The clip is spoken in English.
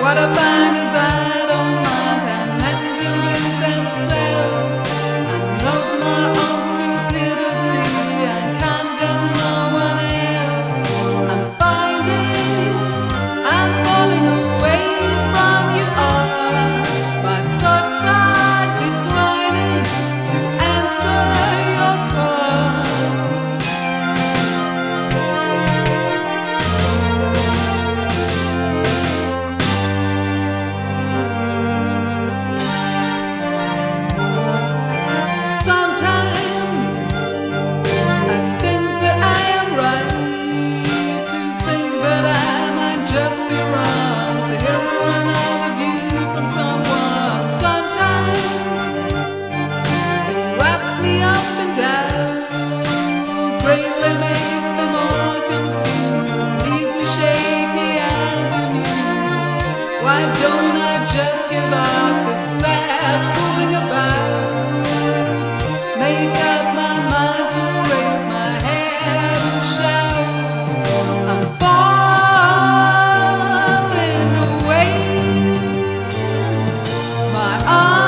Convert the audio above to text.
What I find is I don't mind telling them to live themselves. I know my own stupidity and condemn no one else. I'm falling away from you all. My thoughts are declining to answer your call. Sometimes I think that I am right to think that I might just be wrong to hear another view from someone. Sometimes it wraps me up and down, greatly makes me more confused, leaves me shaky and bemused. Why don't I just give up this sad fooling about? Make up my mind to raise my head and shout. I'm falling away. My arms